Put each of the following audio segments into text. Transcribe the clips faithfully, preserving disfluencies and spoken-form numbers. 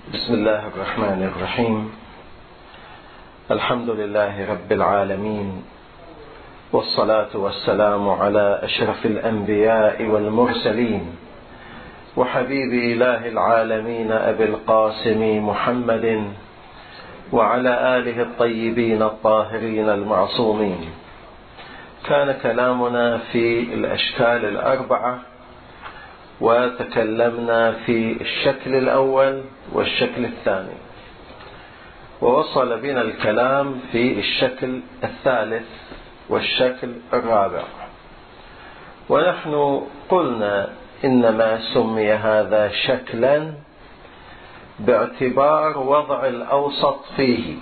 بسم الله الرحمن الرحيم. الحمد لله رب العالمين، والصلاة والسلام على أشرف الأنبياء والمرسلين، وحبيب إله العالمين أبي القاسم محمد، وعلى آله الطيبين الطاهرين المعصومين. كان كلامنا في الأشكال الأربعة، وتكلمنا في الشكل الأول والشكل الثاني، ووصل بنا الكلام في الشكل الثالث والشكل الرابع. ونحن قلنا إنما سمي هذا شكلا باعتبار وضع الأوسط فيه،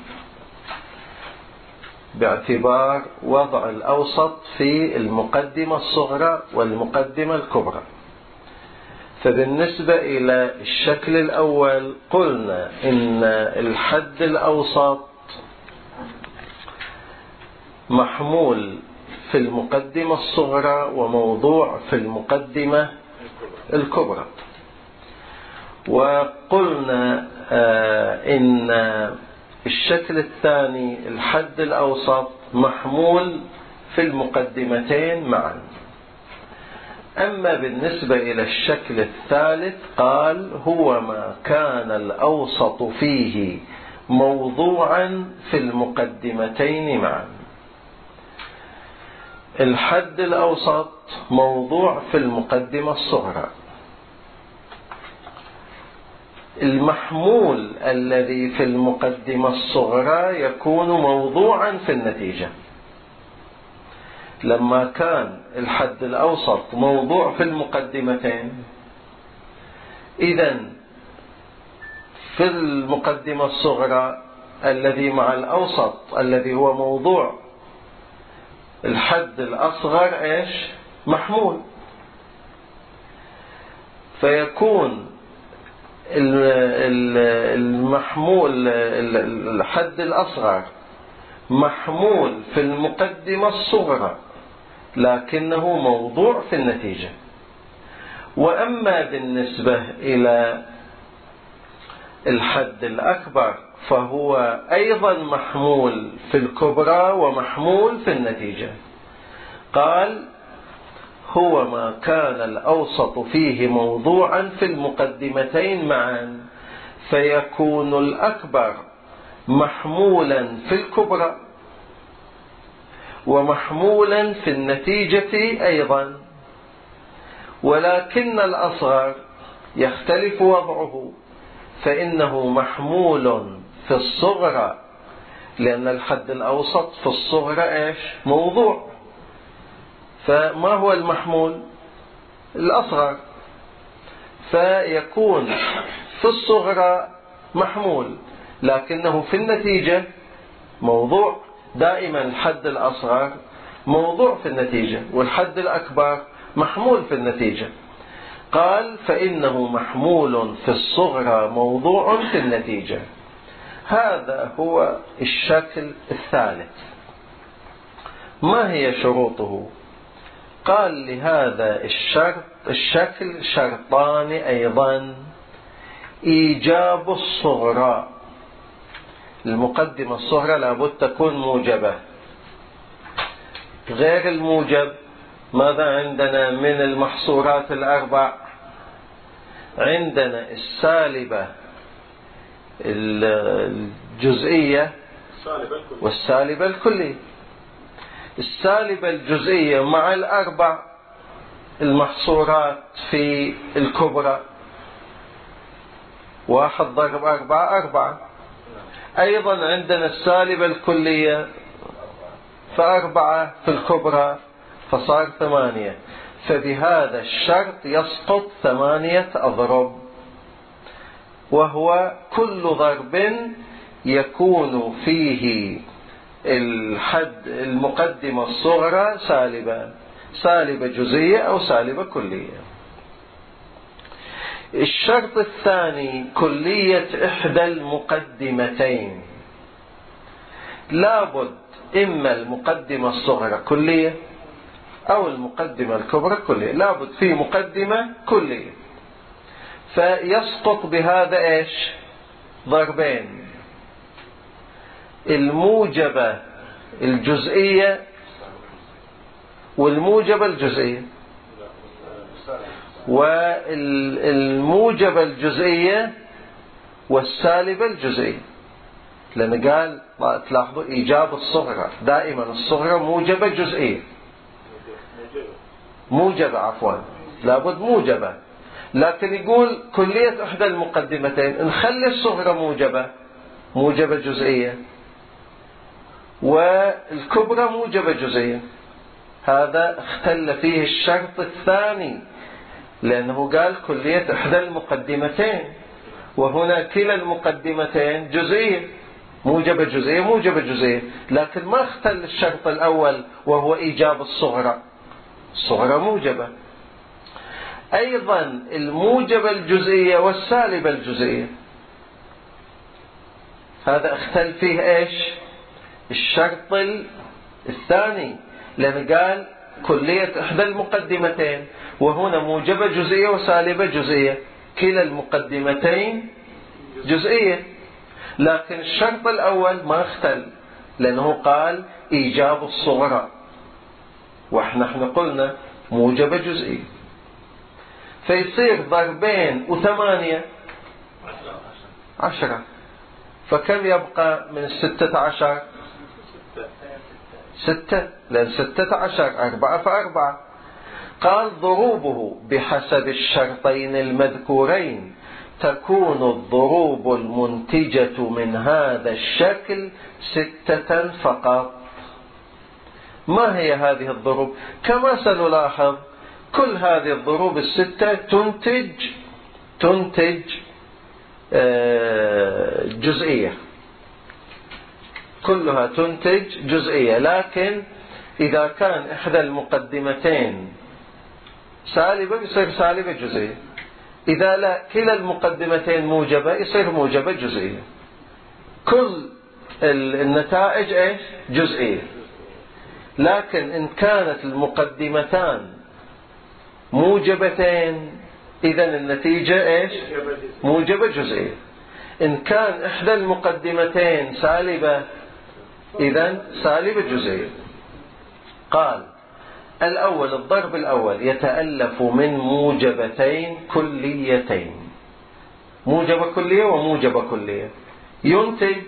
باعتبار وضع الأوسط في المقدمة الصغرى والمقدمة الكبرى. فبالنسبة إلى الشكل الأول قلنا إن الحد الأوسط محمول في المقدمة الصغرى وموضوع في المقدمة الكبرى. وقلنا آه إن الشكل الثاني الحد الأوسط محمول في المقدمتين معا. أما بالنسبة إلى الشكل الثالث قال هو ما كان الأوسط فيه موضوعا في المقدمتين معا. الحد الأوسط موضوع في المقدمة الصغرى. المحمول الذي في المقدمة الصغرى يكون موضوعا في النتيجة. لما كان الحد الأوسط موضوع في المقدمتين، إذن في المقدمة الصغرى الذي مع الأوسط الذي هو موضوع الحد الأصغر إيش؟ محمول. فيكون المحمول الحد الأصغر محمول في المقدمة الصغرى لكنه موضوع في النتيجة. وأما بالنسبة إلى الحد الأكبر فهو أيضا محمول في الكبرى ومحمول في النتيجة. قال هو ما كان الأوسط فيه موضوعا في المقدمتين معا، فيكون الأكبر محمولا في الكبرى ومحمولا في النتيجة أيضا. ولكن الأصغر يختلف وضعه، فإنه محمول في الصغرى، لأن الحد الأوسط في الصغرى إيش؟ موضوع. فما هو المحمول؟ الأصغر. فيكون في الصغرى محمول لكنه في النتيجة موضوع. دائما الحد الأصغر موضوع في النتيجة، والحد الأكبر محمول في النتيجة. قال فإنه محمول في الصغرى موضوع في النتيجة. هذا هو الشكل الثالث. ما هي شروطه؟ قال لهذا الشرط الشكل شرطان أيضا: إيجاب الصغرى. المقدمة الصغرى لابد تكون موجبة. غير الموجب ماذا عندنا من المحصورات الأربع؟ عندنا السالبة الجزئية والسالبة الكلية. السالبة الجزئية مع الأربع المحصورات في الكبرى، واحد ضرب أربعة أربعة. أيضا عندنا السالبة الكلية فأربعة في الكبرى فصار ثمانية. فبهذا الشرط يسقط ثمانية أضرب، وهو كل ضرب يكون فيه الحد المقدمة الصغرى سالبة، سالبة جزئية أو سالبة كلية. الشرط الثاني كلية إحدى المقدمتين. لابد إما المقدمة الصغرى كلية أو المقدمة الكبرى كلية. لابد في مقدمة كلية. فيسقط بهذا إيش؟ ضربين: الموجبة الجزئية والموجبة الجزئية. والموجبة الجزئية والسالبة الجزئية، لأن قال تلاحظوا إيجاب الصغرى، دائما الصغرى موجبة جزئية، موجبة عفوا لابد موجبة، لكن يقول كلية إحدى المقدمتين نخلي الصغرى موجبة موجبة جزئية والكبرى موجبة جزئية. هذا اختل فيه الشرط الثاني، لأنه قال كلية إحدى المقدمتين، وهنا كلا المقدمتين جزئية، موجبة جزئية موجبة جزئية، لكن ما اختل الشرط الأول وهو إيجاب الصغرى، الصغرى موجبة. أيضا الموجبة الجزئية والسالبة الجزئية، هذا اختل فيه إيش؟ الشرط الثاني، لأن قال كلية إحدى المقدمتين، وهنا موجبة جزئية وسالبة جزئية، كلا المقدمتين جزئية، لكن الشرط الأول ما اختل، لأنه قال إيجاب الصغرى، وإحنا احنا قلنا موجبة جزئية، فيصير ضربين وثمانية عشرة، فكم يبقى من الستة عشر؟ ستة، لأن ستة عشر أربعة فأربعة. قال ضروبه بحسب الشرطين المذكورين تكون الضروب المنتجة من هذا الشكل ستة فقط. ما هي هذه الضروب؟ كما سنلاحظ كل هذه الضروب الستة تنتج تنتج جزئية، كلها تنتج جزئية، لكن إذا كان إحدى المقدمتين سالبة يصير سالبة جزئية، إذا لا كلا المقدمتين موجبة يصير موجبة جزئية. كل النتائج إيش؟ جزئية، لكن إن كانت المقدمتان موجبتين إذن النتيجة إيش؟ موجبة جزئية. إن كان إحدى المقدمتين سالبة إذن سالبة جزئية. قال الأول الضرب الأول يتألف من موجبتين كليتين، موجبة كلية وموجبة كلية، ينتج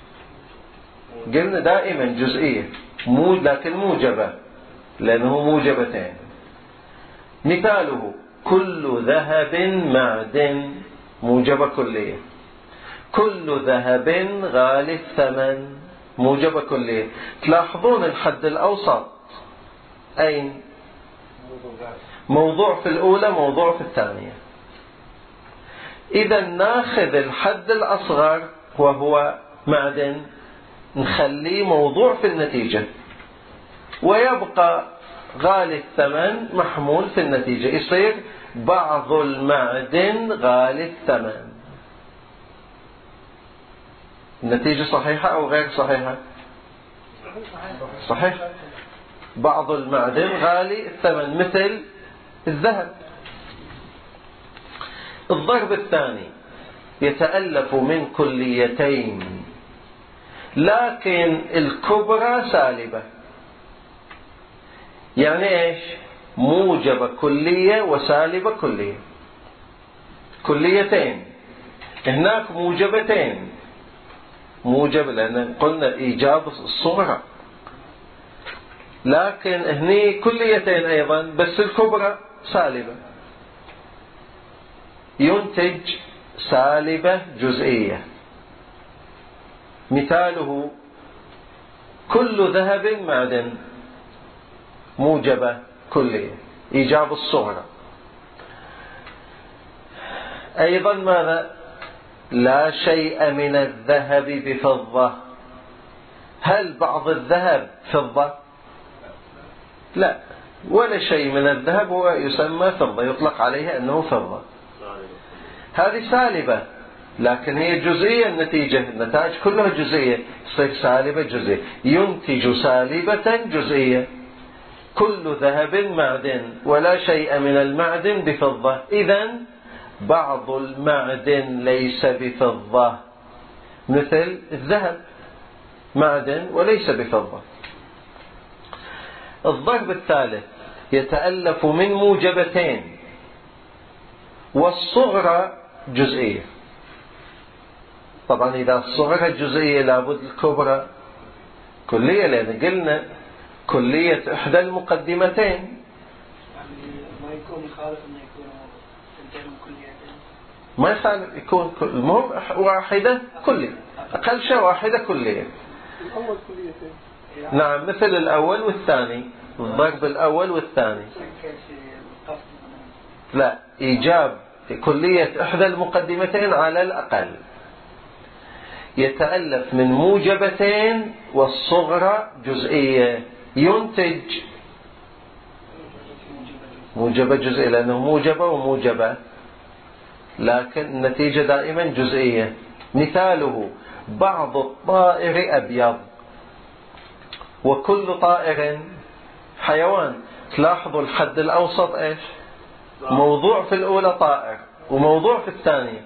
قلنا دائما جزئية لكن موجبة لأنه موجبتين. مثاله كل ذهب معدن، موجبة كلية. كل ذهب غالي الثمن، موجبة كلية. تلاحظون الحد الأوسط أين؟ موضوع في الأولى موضوع في الثانية. إذا ناخذ الحد الأصغر وهو معدن نخليه موضوع في النتيجة، ويبقى غالي الثمن محمول في النتيجة، يصير بعض المعدن غالي الثمن. النتيجة صحيحة أو غير صحيحة؟ صحيح. بعض المعدن غالي الثمن مثل الذهب. الضرب الثاني يتألف من كليتين لكن الكبرى سالبة. يعني ايش؟ موجبة كلية وسالبة كلية. كليتين هناك موجبتين، موجب لأن قلنا إيجاب الصغرى، لكن هني كليتين أيضا بس الكبرى سالبة، ينتج سالبة جزئية. مثاله كل ذهب معدن، موجبة كلية إيجاب الصغرى. أيضا ماذا؟ لا شيء من الذهب بفضة. هل بعض الذهب فضة؟ لا، ولا شيء من الذهب هو يسمى فضة، يطلق عليه أنه فضة. هذه سالبة لكن هي جزئية، النتيجة النتائج كلها جزئية، تصير سالبة جزئية، ينتج سالبة جزئية. كل ذهب معدن ولا شيء من المعدن بفضة، إذن بعض المعدن ليس بفضة، مثل الذهب معدن وليس بفضة. الضرب الثالث يتألف من موجبتين والصغرى جزئية. طبعا إذا الصغرى جزئية لابد الكبرى كلية، لأن قلنا كلية إحدى المقدمتين. ما يكون يخالف أنه يكون تنتهي كليتين، ما يخالف يكون المهم واحدة كلية، أقل شيء واحدة كلية. الأول كليتين. نعم مثل الأول والثاني، الضرب الأول والثاني. لا، إيجاب كلية إحدى المقدمتين على الأقل. يتألف من موجبتين والصغرى جزئية. ينتج موجبة جزئية لأنه موجبة وموجبة، لكن النتيجة دائما جزئية. مثاله بعض الطائر أبيض وكل طائر حيوان. تلاحظوا الحد الأوسط إيش؟ موضوع في الأولى طائر وموضوع في الثانية.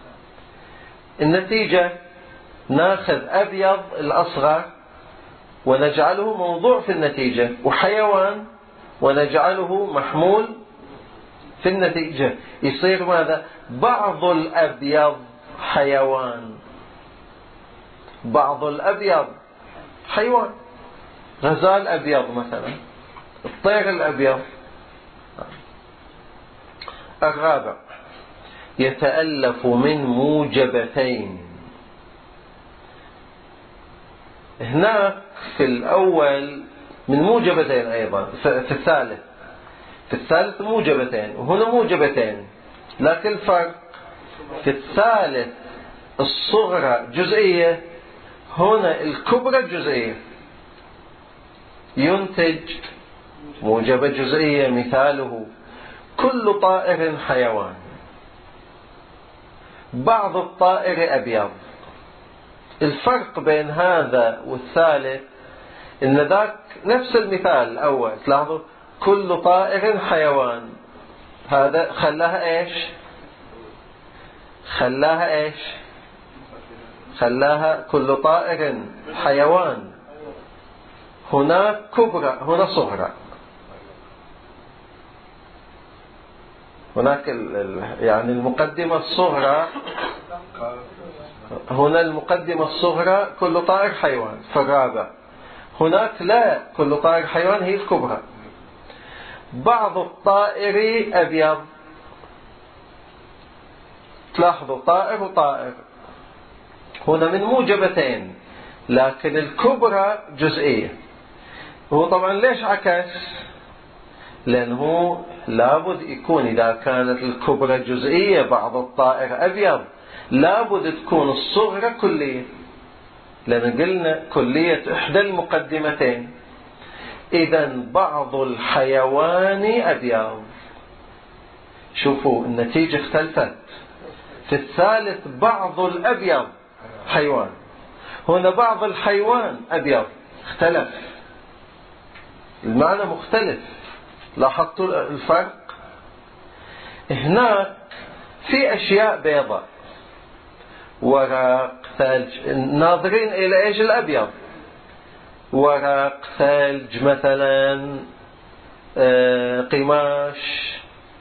النتيجة ناخذ أبيض الأصغر ونجعله موضوع في النتيجة، وحيوان ونجعله محمول في النتيجة. يصير ماذا؟ بعض الأبيض حيوان، بعض الأبيض حيوان. غزال أبيض مثلا، الطير الأبيض. الرابع يتألف من موجبتين. هناك في الأول من موجبتين أيضا، في الثالث في الثالث موجبتين وهنا موجبتين، لكن الفرق في الثالث الصغرى جزئية، هنا الكبرى جزئية. ينتج موجبة جزئية. مثاله كل طائر حيوان، بعض الطائر أبيض. الفرق بين هذا والثالث إن ذاك نفس المثال الأول، تلاحظوا كل طائر حيوان، هذا خلاها إيش؟ خلاها إيش؟ خلاها كل طائر حيوان. هناك كبرى، هنا صغرى. هناك يعني المقدمة الصغرى، هنا المقدمة الصغرى كل طائر حيوان في الرابع. هناك لا، كل طائر حيوان هي الكبرى. بعض الطائر أبيض. تلاحظوا طائر وطائر، هنا من موجبتين لكن الكبرى جزئية. هو طبعا ليش عكس؟ لأنه لابد يكون إذا كانت الكبرى جزئية بعض الطائر أبيض لابد تكون الصغرى كلية، لأن قلنا كلية إحدى المقدمتين. إذن بعض الحيوان أبيض. شوفوا النتيجة اختلفت. في الثالث بعض الأبيض حيوان، هنا بعض الحيوان أبيض. اختلف المعنى، مختلف. لاحظتوا الفرق؟ هناك في أشياء بيضاء، ورق، ثلج، ناظرين إلى إيش؟ الأبيض. ورق، ثلج مثلا، قماش،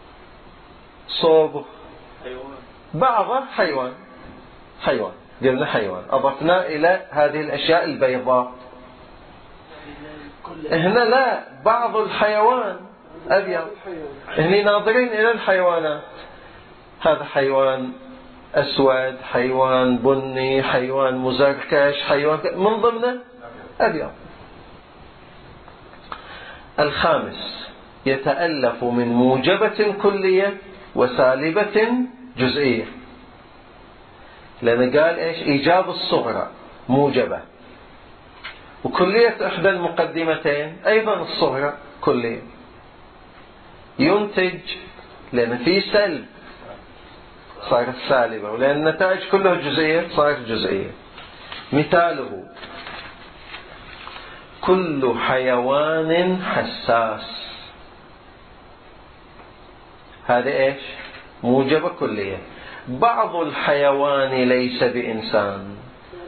صبغ، بعضها حيوان. حيوان قلنا حيوان، أضفنا إلى هذه الأشياء البيضاء. هنا لا، بعض الحيوان أبيض. هنا ناظرين إلى الحيوانات، هذا حيوان أسود، حيوان بني، حيوان مزركش، حيوان من ضمنه أبيض. الخامس يتألف من موجبة كلية وسالبة جزئية، لأن قال إيش؟ إيجاب الصغرى موجبة، وكلية إحدى المقدمتين أيضا الصغرى كلية. ينتج لأن في سلب صارت سالبة، ولأن النتائج كلها جزئية صارت جزئية. مثاله كل حيوان حساس. هذا إيش؟ موجبة كلية. بعض الحيوان ليس بإنسان.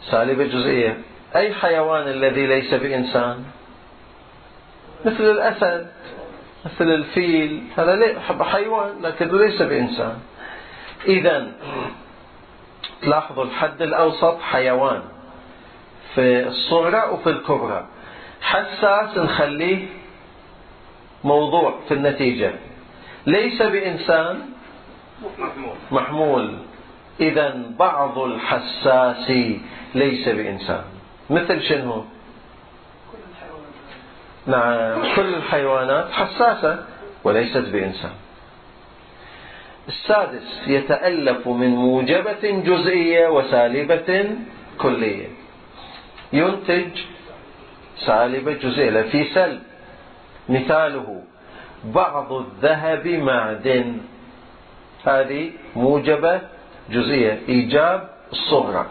سالبة جزئية. أي حيوان الذي ليس بإنسان؟ مثل الأسد، مثل الفيل، هذا حيوان لكنه ليس بإنسان. إذن تلاحظوا الحد الأوسط حيوان في الصغرى وفي الكبرى. حساس نخليه موضوع في النتيجة. ليس بإنسان محمول, محمول. إذن بعض الحساس ليس بإنسان. مثل شنو؟ نعم، كل الحيوانات حساسة وليست بإنسان. السادس يتألف من موجبة جزئية وسالبة كلية. ينتج سالبة جزئية في سلب. مثاله بعض الذهب معدن، هذه موجبة جزئية إيجاب الصغرى.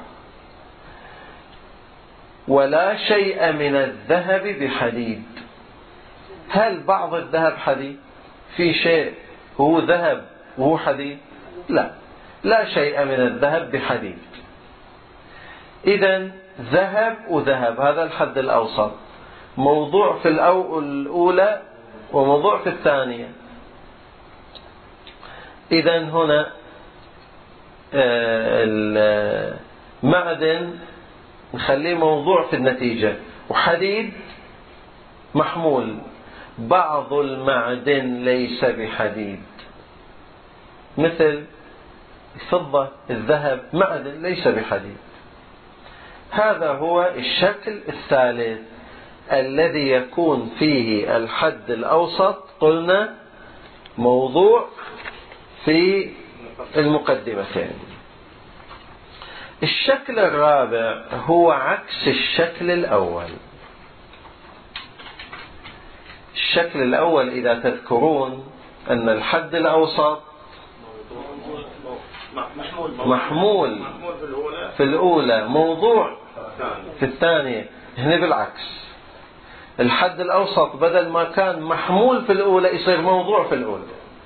ولا شيء من الذهب بحديد. هل بعض الذهب حديد؟ في شيء هو ذهب وهو حديد؟ لا، لا شيء من الذهب بحديد. إذن ذهب وذهب، هذا الحد الأوسط، موضوع في الأولى وموضوع في الثانية. إذن هنا المعدن نخليه موضوع في النتيجة، وحديد محمول. بعض المعدن ليس بحديد، مثل الفضة، الذهب معدن ليس بحديد. هذا هو الشكل الثالث الذي يكون فيه الحد الأوسط قلنا موضوع في المقدمتين. الشكل الرابع هو عكس الشكل الأول. الشكل الأول إذا تذكرون أن الحد الأوسط محمول في الأولى، موضوع في الثانية. هنا بالعكس، الحد الأوسط بدل ما كان محمول في الأولى يصير موضوع في الأولى،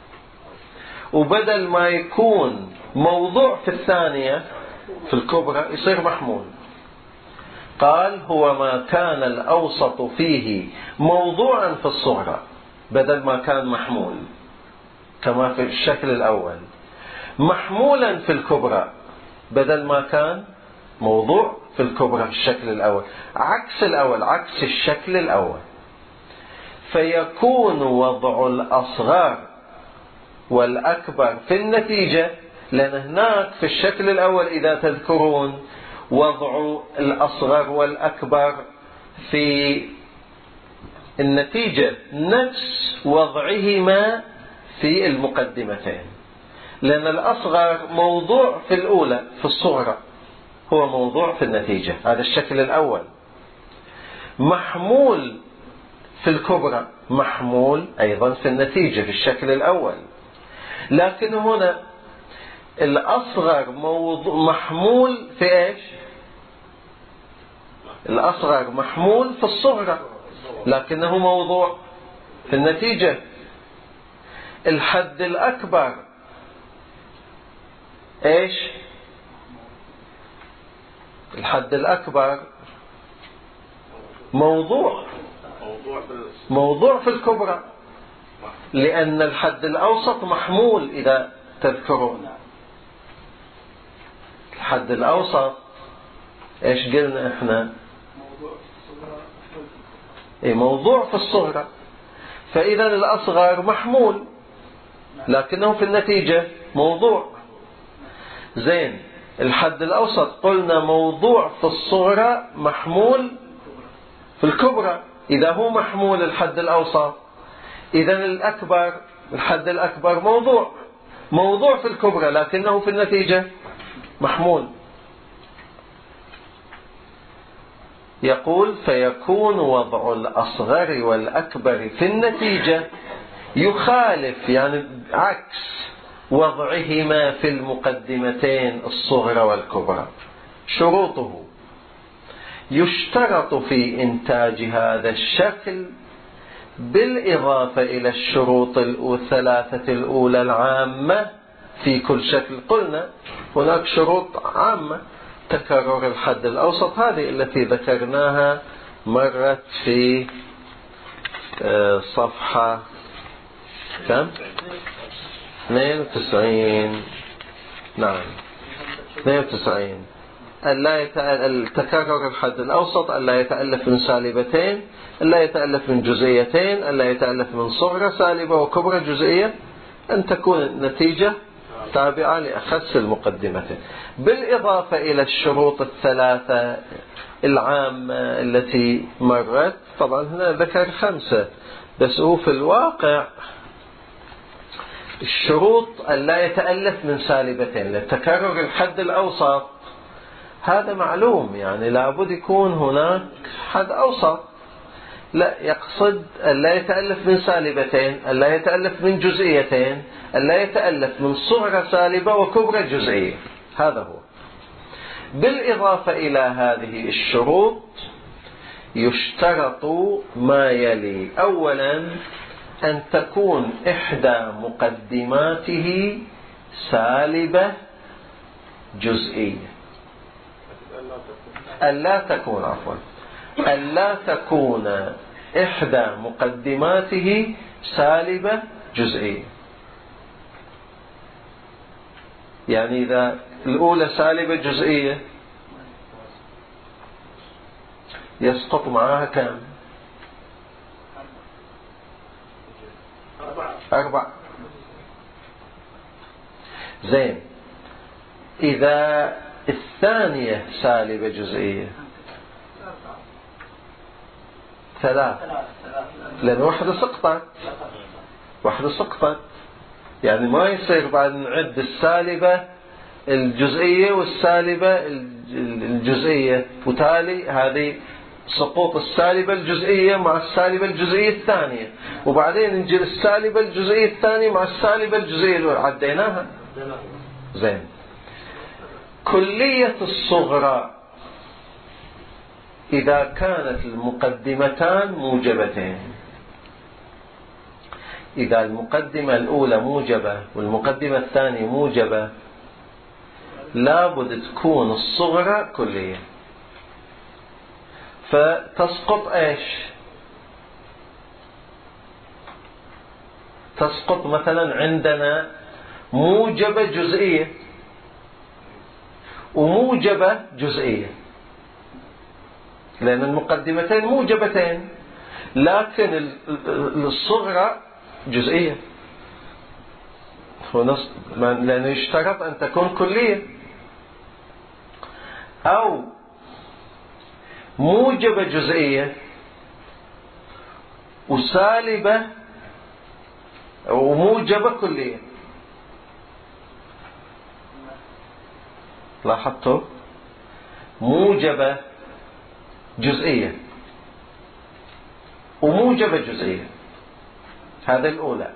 وبدل ما يكون موضوع في الثانية في الكبرى يصير محمول. قال هو ما كان الأوسط فيه موضوعا في الصغرى بدل ما كان محمول كما في الشكل الأول، محمولا في الكبرى بدل ما كان موضوع في الكبرى في الشكل الأول، عكس الأول، عكس الشكل الأول. فيكون وضع الأصغر والأكبر في النتيجة، لأن هناك في الشكل الأول إذا تذكرون وضع الأصغر والأكبر في النتيجة نفس وضعهما في المقدمتين، لأن الأصغر موضوع في الأولى في الصغرى هو موضوع في النتيجة، هذا الشكل الأول. محمول في الكبرى محمول أيضا في النتيجة في الشكل الأول، لكن هنا الأصغر موضوع محمول في إيش؟ الأصغر محمول في الصغرى لكنه موضوع في النتيجة. الحد الأكبر إيش؟ الحد الأكبر موضوع موضوع في الكبرى، لأن الحد الأوسط محمول. إذا تذكرون الحد الأوسط إيش قلنا إحنا؟ إيه، موضوع في الصغرى. فإذا الأصغر محمول لكنه في النتيجة موضوع. زين، الحد الأوسط قلنا موضوع في الصغرى محمول في الكبرى. إذا هو محمول الحد الأوسط، إذا الأكبر الحد الأكبر موضوع موضوع في الكبرى لكنه في النتيجة محمول. يقول فيكون وضع الأصغر والأكبر في النتيجة يخالف، يعني عكس وضعهما في المقدمتين الصغرى والكبرى. شروطه: يشترط في إنتاج هذا الشكل بالإضافة إلى الشروط الثلاثة الأولى العامة في كل شكل. قلنا هناك شروط عامة تكرر الحد الأوسط هذه التي ذكرناها مرت في صفحة كم؟ اثنين وتسعين. نعم اثنين وتسعين. ألا يتألف تكرر الحد الأوسط ألا يتألف من سالبتين، ألا يتألف من جزئيتين، ألا يتألف من صغرى سالبة وكبرى جزئية، أن تكون النتيجة تابعة لأخس المقدمتين، بالإضافة إلى الشروط الثلاثة العامة التي مرت. طبعا هنا ذكر خمسة، بس هو في الواقع الشروط ألا يتألف من سالبتين لتكرر الحد الأوسط هذا معلوم، يعني لابد يكون هناك حد أوسط. لا، يقصد ألا يتألف من سالبتين، ألا يتألف من جزئيتين، ألا يتألف من صغرى سالبة وكبرى جزئية، هذا هو. بالإضافة إلى هذه الشروط يشترط ما يلي: أولا أن تكون إحدى مقدماته سالبة جزئية، ألا تكون عفوا ألا تكون إحدى مقدماته سالبة جزئية. يعني إذا الأولى سالبة جزئية يسقط معها كم؟ أربع. زين، إذا الثانية سالبة جزئية ثلاث، لأن واحدة سقطت واحدة سقطت يعني ما يصير بعد نعد السالبة الجزئية والسالبة الجزئية، وتالي هذه سقوط السالبة الجزئية مع السالبة الجزئية الثانية، وبعدين نجي السالبة الجزئية الثانية مع السالبة الجزئية اللي عديناها. زين، كلية الصغرى إذا كانت المقدمتان موجبتين. إذا المقدمة الأولى موجبة والمقدمة الثانية موجبة لابد تكون الصغرى كلية، فتسقط ايش؟ تسقط مثلا عندنا موجبة جزئية وموجبة جزئية، لأن المقدمتين موجبتين لكن الصغرى جزئية، لأنه يشترط أن تكون كلية. أو موجبة جزئية وسالبة وموجبة كلية. لاحظتوا؟ موجبة جزئية وموجبة جزئية، هذا الأولى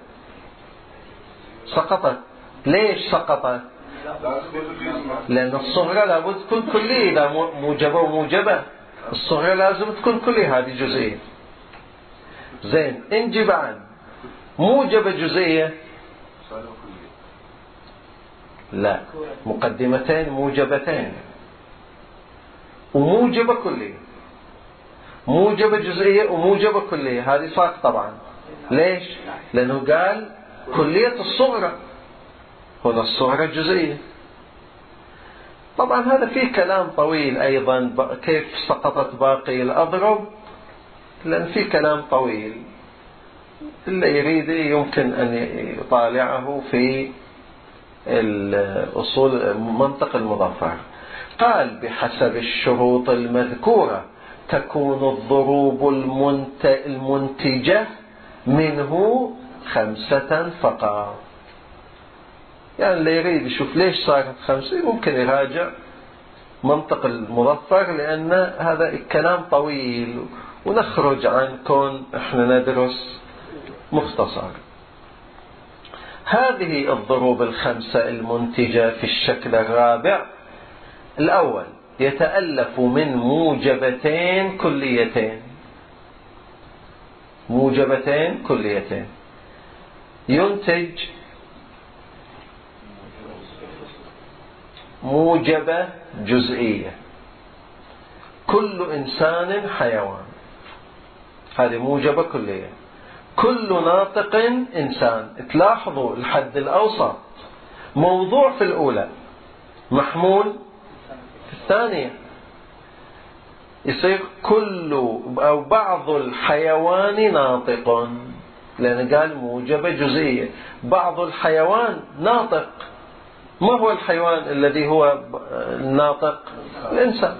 سقطت. ليش سقطت؟ لأن الصغرى لابد تكون كلية، إذا موجبة وموجبة الصغرى لازم تكون كلية، هذه جزئية. زين، انجي بعد موجبة جزئية، لا، مقدمتين موجبتين وموجبة كلية، موجبة جزئية وموجبة كلية، هذه ساق طبعا. ليش؟ لأنه قال كلية الصغرى، هنا الصغرى جزئية. طبعا هذا فيه كلام طويل أيضا، كيف سقطت باقي الأضرب، لأن فيه كلام طويل، اللي يريد يمكن أن يطالعه في الأصول منطق المظفر. قال: بحسب الشروط المذكورة تكون الضروب المنتجة منه خمسة فقط. يعني اللي يريد يشوف ليش صارت خمسة ممكن يراجع منطق المظفر، لأن هذا الكلام طويل ونخرج عن كون احنا ندرس مختصر. هذه الضروب الخمسة المنتجة في الشكل الرابع: الأول يتألف من موجبتين كليتين، موجبتين كليتين ينتج موجبة جزئية. كل إنسان حيوان، هذه موجبة كلية. كل ناطق إنسان. تلاحظوا الحد الأوسط موضوع في الأولى، محمول في الثانية. يصير كل أو بعض الحيوان ناطق، لأن قال موجبة جزئية. بعض الحيوان ناطق. ما هو الحيوان الذي هو الناطق؟ الإنسان.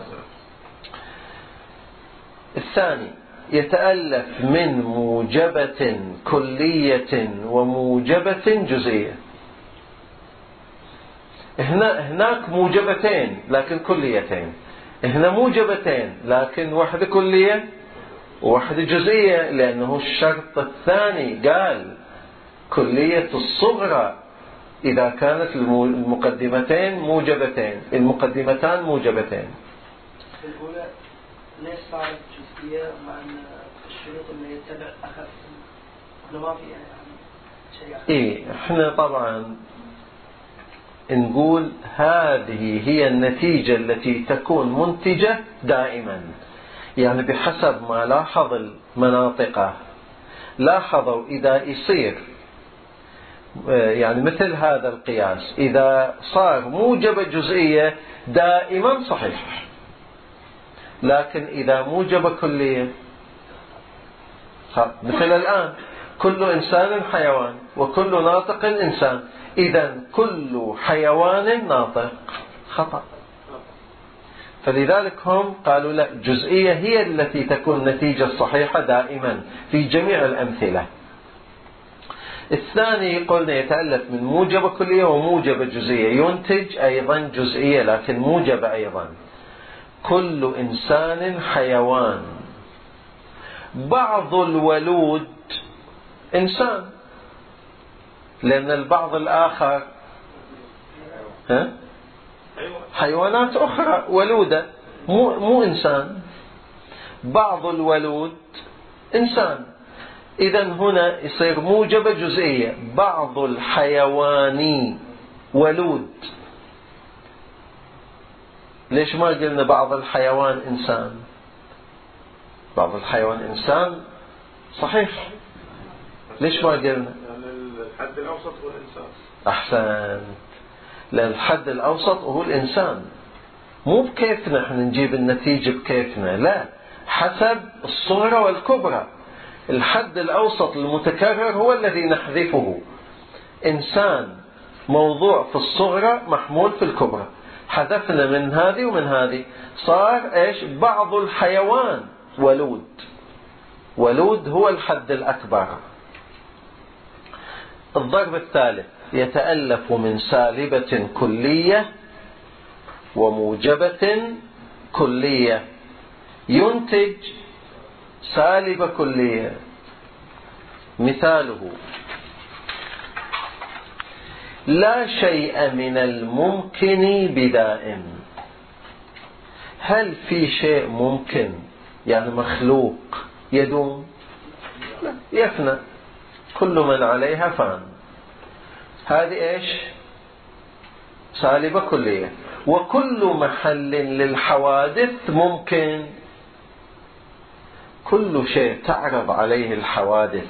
الثاني يتألف من موجبة كلية وموجبة جزئية. هنا هناك موجبتين لكن كليتين، هنا موجبتين لكن واحدة كلية وواحدة جزئية، لأنه الشرط الثاني قال كلية الصغرى إذا كانت المقدمتين موجبتين، المقدمتان موجبتين. الأولى ليش صارت جزئية مع أن الشروط اللي يتبع أخف ما في يعني شيء أخف؟ إيه، إحنا طبعا نقول هذه هي النتيجة التي تكون منتجة دائما، يعني بحسب ما لاحظ المناطق. لاحظوا إذا يصير يعني مثل هذا القياس، إذا صار موجبة جزئية دائما صحيح، لكن إذا موجبة كلية مثل الآن كل إنسان حيوان وكل ناطق إنسان، إذن كل حيوان ناطق، خطأ. فلذلك هم قالوا لا، جزئية هي التي تكون نتيجة صحيحة دائما في جميع الأمثلة. الثاني قلنا يتألف من موجبة كلية وموجبة جزئية، ينتج أيضا جزئية لكن موجبة أيضا. كل إنسان حيوان. بعض الولود إنسان، لأن البعض الآخر ها؟ حيوانات أخرى ولودة، مو, مو إنسان. بعض الولود إنسان، إذن هنا يصير موجبة جزئية. بعض الحيوان ولود. ليش ما قلنا بعض الحيوان إنسان؟ بعض الحيوان إنسان صحيح، ليش ما قلنا؟ الحد الأوسط هو الإنسان. أحسن، لأن الحد الأوسط هو الإنسان. مو بكيفنا احنا نجيب النتيجة بكيفنا، لا، حسب الصغرى والكبرى. الحد الأوسط المتكرر هو الذي نحذفه. إنسان موضوع في الصغرى محمول في الكبرى، حذفنا من هذه ومن هذه، صار إيش؟ بعض الحيوان ولود. ولود هو الحد الأكبر. الضرب الثالث يتألف من سالبة كلية وموجبة كلية، ينتج سالبة كلية. مثاله: لا شيء من الممكن بدائم. هل في شيء ممكن يعني مخلوق يدوم؟ لا، يفنى. كل من عليها فان. هذه ايش؟ سالبة كلية. وكل محل للحوادث ممكن. كل شيء تعرض عليه الحوادث،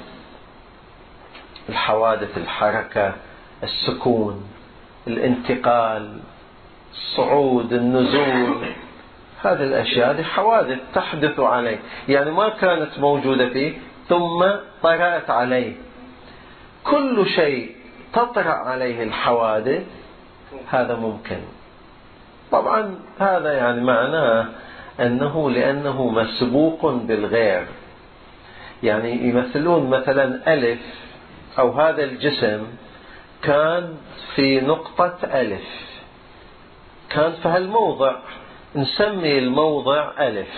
الحوادث الحركة، السكون، الانتقال، الصعود، النزول، هذه الأشياء هذه حوادث تحدث عليه، يعني ما كانت موجودة فيه ثم طرأت عليه. كل شيء تطرأ عليه الحوادث هذا ممكن. طبعا هذا يعني معناه أنه لأنه مسبوق بالغير. يعني يمثلون مثلا ألف أو هذا الجسم كان في نقطة ألف، كان في هالموضع، نسمي الموضع ألف.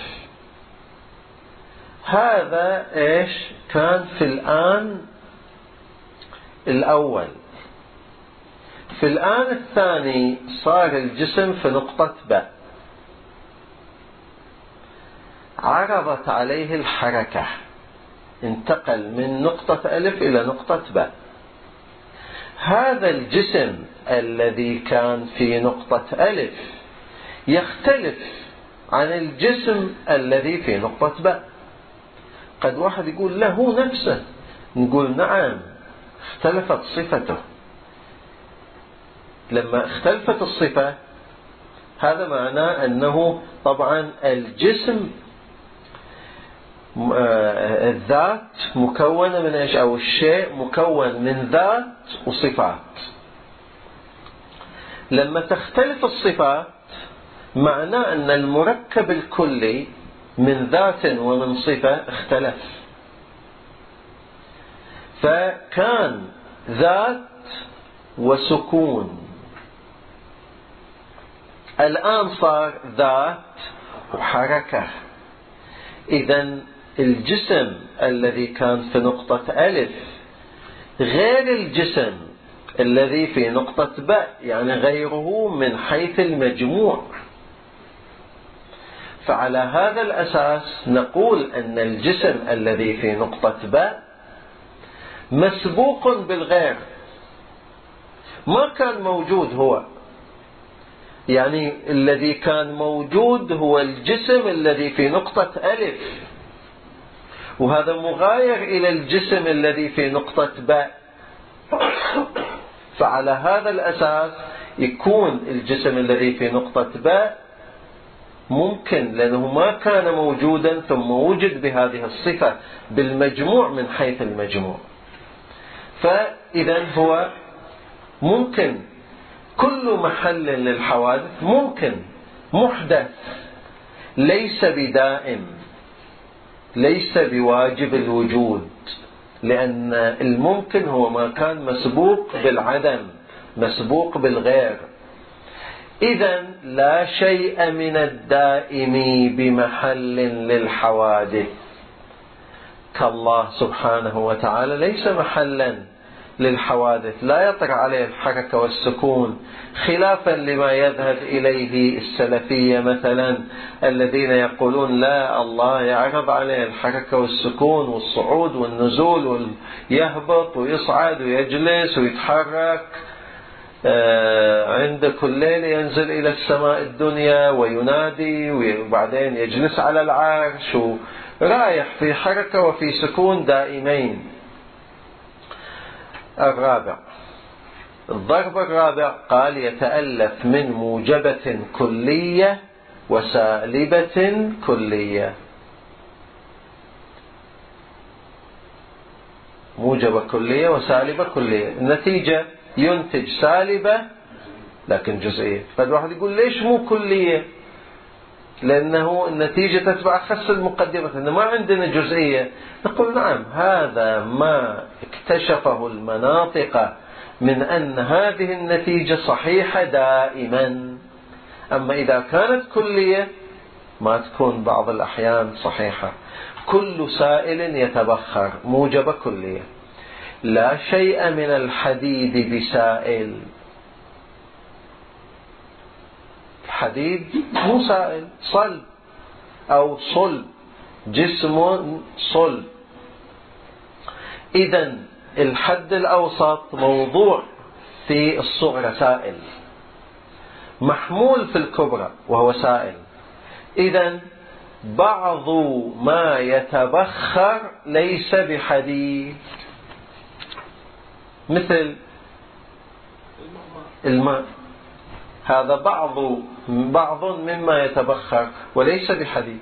هذا إيش كان في الآن الأول. في الآن الثاني صار الجسم في نقطة باء، عرضت عليه الحركة، انتقل من نقطة ألف إلى نقطة باء. هذا الجسم الذي كان في نقطة ألف يختلف عن الجسم الذي في نقطة باء. قد واحد يقول له هو نفسه، نقول نعم اختلفت صفته. لما اختلفت الصفة هذا معناه أنه طبعا الجسم الذات مكونة من إيش؟ أو الشيء مكون من ذات وصفات. لما تختلف الصفات معناه أن المركب الكلي من ذات ومن صفة اختلف. فكان ذات وسكون، الآن صار ذات وحركة. إذن الجسم الذي كان في نقطة ألف غير الجسم الذي في نقطة باء، يعني غيره من حيث المجموع. فعلى هذا الأساس نقول أن الجسم الذي في نقطة باء مسبوق بالغير، ما كان موجود هو. يعني الذي كان موجود هو الجسم الذي في نقطة ألف، وهذا مغاير إلى الجسم الذي في نقطة باء. فعلى هذا الأساس يكون الجسم الذي في نقطة باء ممكن، لأنه ما كان موجودا ثم وجد بهذه الصفة بالمجموع من حيث المجموع. فإذا هو ممكن كل محل للحوادث ممكن محدث، ليس بدائم، ليس بواجب الوجود، لأن الممكن هو ما كان مسبوق بالعدم، مسبوق بالغير. إذن لا شيء من الدائم بمحل للحوادث، كالله سبحانه وتعالى ليس محلا للحوادث، لا يطرأ عليه الحركة والسكون، خلافا لما يذهب إليه السلفية مثلا الذين يقولون لا، الله يعرض عليه الحركة والسكون والصعود والنزول، ويهبط ويصعد ويجلس ويتحرك، عند كل ليل ينزل إلى السماء الدنيا وينادي، وبعدين يجلس على العرش، ورايح في حركة وفي سكون دائمين. الرابع، الضرب الرابع قال يتألف من موجبة كلية وسالبة كلية. موجبة كلية وسالبة كلية، النتيجة ينتج سالبة لكن جزئية. فالواحد يقول ليش مو كلية؟ لأنه النتيجة تتبع خس المقدمة، إن ما عندنا جزئية. نقول نعم، هذا ما اكتشفه المناطق من أن هذه النتيجة صحيحة دائما. أما إذا كانت كلية ما تكون بعض الأحيان صحيحة. كل سائل يتبخر، موجبة كلية. لا شيء من الحديد بسائل، الحديد مو سائل، صلب أو صلب، جسم صلب. إذن الحد الأوسط موضوع في الصغرى سائل، محمول في الكبرى وهو سائل. إذن بعض ما يتبخر ليس بحديد، مثل الماء، هذا بعض بعض مما يتبخر وليس بحديد.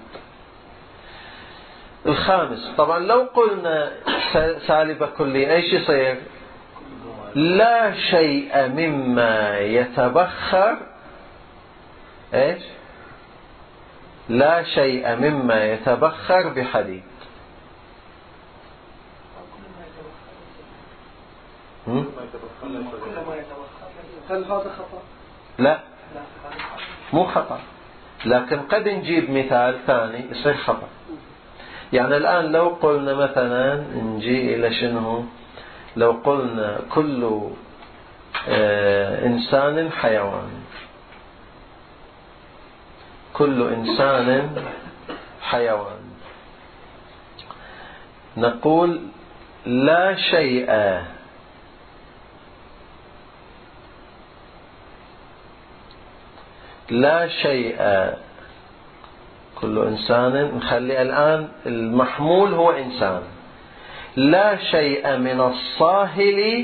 الخامس، طبعا لو قلنا سالبة كلية ايش يصير؟ لا شيء مما يتبخر ايش؟ لا شيء مما يتبخر بحديد. هل هذا خطأ؟ لا مو خطأ، لكن قد نجيب مثال ثاني يصير خطأ. يعني الآن لو قلنا مثلا نجي إلى شنو؟ لو قلنا كل آه إنسان حيوان، كل إنسان حيوان، نقول لا شيء لا شيء، كل إنسان، نخلي الآن المحمول هو إنسان، لا شيء من الصاهل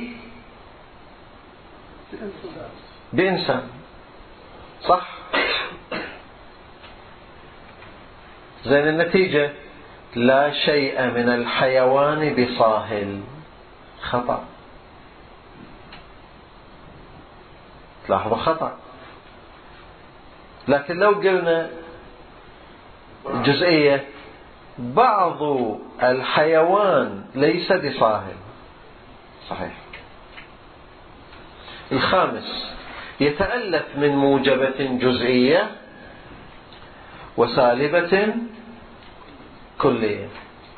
بإنسان، صح؟ زين، النتيجة لا شيء من الحيوان بصاهل، خطأ. تلاحظوا خطأ. لكن لو قلنا جزئية بعض الحيوان ليس بصاهل، صحيح. الخامس يتألف من موجبة جزئية وسالبة كلية.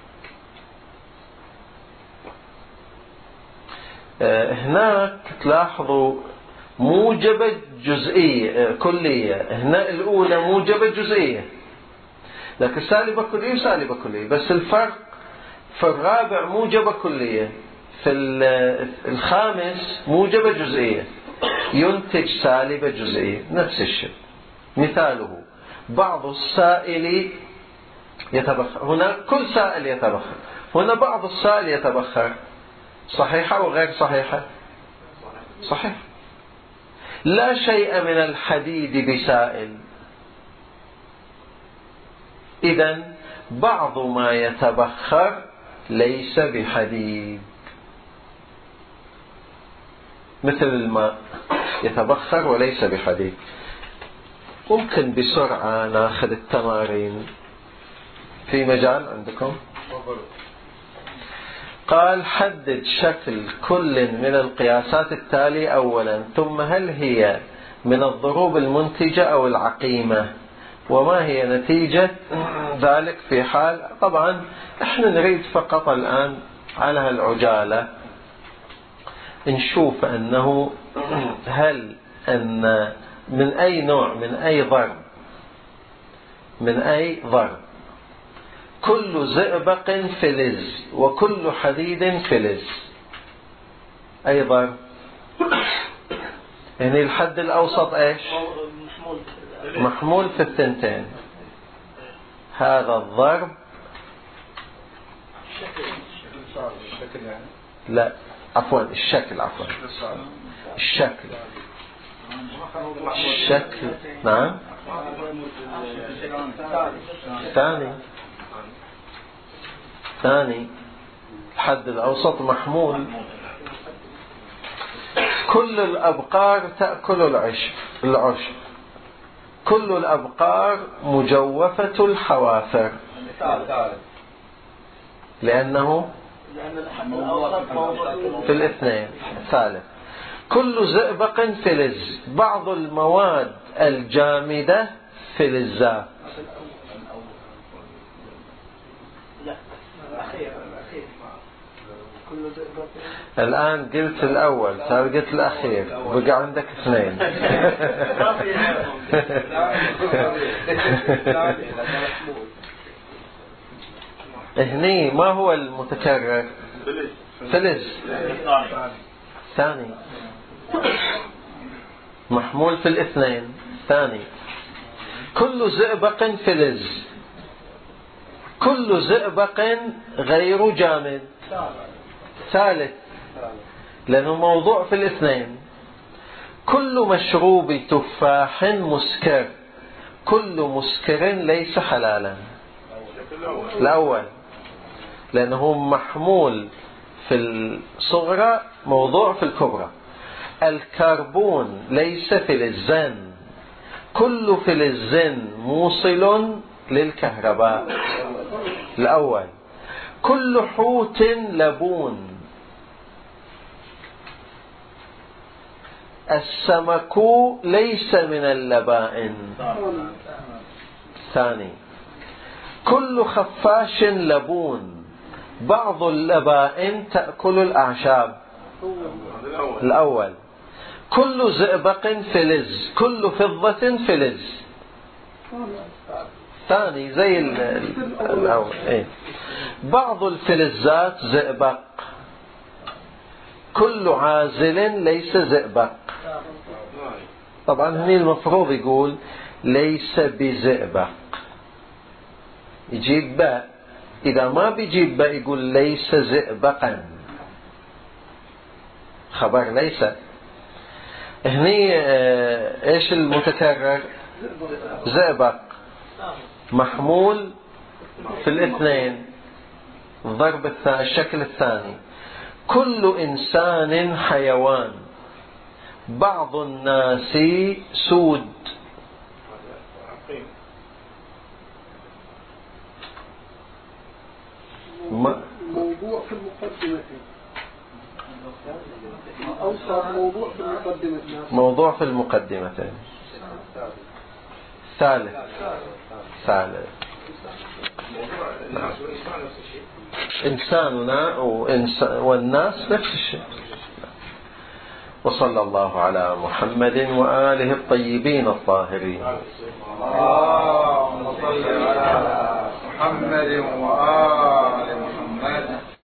هناك تلاحظوا موجبة جزئية كلية، هنا الأولى موجبة جزئية، لكن سالبة كلية وسالبة كلية، بس الفرق في الرابع موجبة كلية، في الخامس موجبة جزئية ينتج سالبة جزئية. نفس الشيء. مثاله بعض السائل يتبخر، هنا كل سائل يتبخر، هنا بعض السائل يتبخر، صحيحة وغير صحيحة؟ صحيح. لا شيء من الحديد بسائل، إذن بعض ما يتبخر ليس بحديد، مثل الماء يتبخر وليس بحديد. ممكن بسرعة ناخذ التمارين، في مجال عندكم؟ قال حدد شكل كل من القياسات التالية أولا، ثم هل هي من الضروب المنتجة أو العقيمة، وما هي نتيجة ذلك في حال. طبعا احنا نريد فقط الآن على هالعجالة نشوف أنه هل أن من أي نوع، من أي ضرب، من أي ضرب كل زئبق فلز وكل حديد فلز، أي ضرب؟ يعني الحد الأوسط إيش؟ محمول في الثنتين. هذا الضرب لا عفوا الشكل، عفوا الشكل الشكل نعم ثاني ثاني الحد الأوسط محمول. كل الأبقار تأكل العشب العشب كل الأبقار مجوفة الحوافر، لأنه في الاثنين ثالث. كل زئبق فلز، بعض المواد الجامدة فلزات. الآن قلت الأول، صار قلت الأخير، بقى عندك اثنين. هني ما هو المتكرر؟ فلز ثاني، محمول في الاثنين ثاني. كل زئبق فلز، كل زئبق غير جامد ثالث، لأنه موضوع في الاثنين. كل مشروب تفاح مسكر، كل مسكر ليس حلالا، الأول لأنه محمول في الصغرى موضوع في الكبرى. الكربون ليس فلزا، كل فلز موصل للكهرباء، الأول. كل حوت لبون، السمك ليس من اللبائن، ثاني. كل خفاش لبون، بعض اللبائن تأكل الأعشاب، الأول. كل زئبق فلز، كل فضة فلز، ثاني زي الأول. إيه؟ بعض الفلزات زئبق، كل عازل ليس زئبق، طبعا هني المفروض يقول ليس بزئبق، يجيب باء. إذا ما بيجيب باء يقول ليس زئبقا، خبر ليس. هني ايش المتكرر؟ زئبق محمول في الاثنين، الضرب الثاني الشكل الثاني. كل إنسان حيوان، بعض الناس سود. موضوع في المقدمة، أوصى موضوع في المقدمة، موضوع في المقدمتين. ثالث ثالث إنساننا والناس نفس الشيء. وصلى الله على محمد وآله الطيبين الطاهرين. اللهم صل على محمد وآله